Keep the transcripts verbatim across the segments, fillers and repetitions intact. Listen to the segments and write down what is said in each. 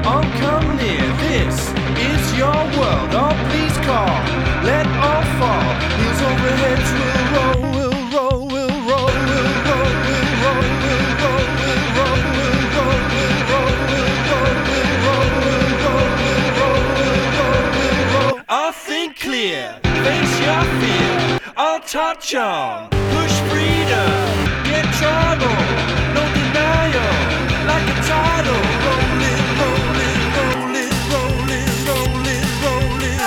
Oh, come near, this is your world. Oh, please call, let all fall. Heels over heads will roll, will roll, will roll, will roll, will roll, will roll, will roll, will roll, will roll, will roll, will roll, will roll, will roll, will roll, will roll. I'll think clear, face your fear. I'll touch on, push freedom, get trouble, no denial, like a tidal. Rolling, rolling, rolling, rolling, rolling, rolling.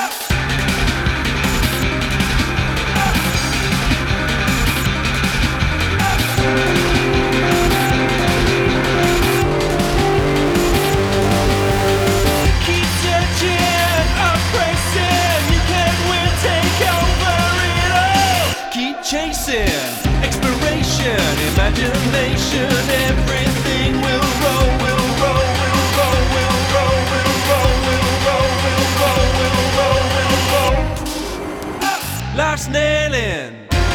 Keep searching, oppressing, you can't win, take over it all. Keep chasing, exploration, imagination, everything will roll, will roll, will roll, will roll, will roll, will roll, will roll, will roll, will roll. Life's nailing.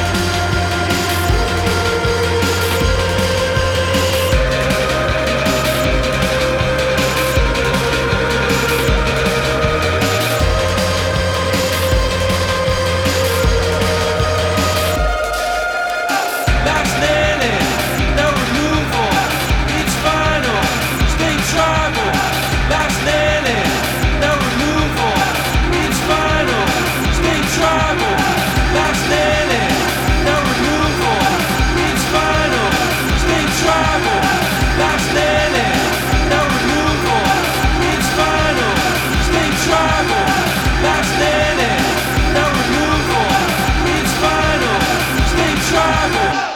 Life's nailing, no removal, it's final, stay tribal. Life's nailing, no removal, it's final, stay tribal. Life's nailing, no removal, it's final, stay tribal. Life's nailing, no removal, it's final, stay tribal. Life's nailing, no removal, it's final, stay tribal.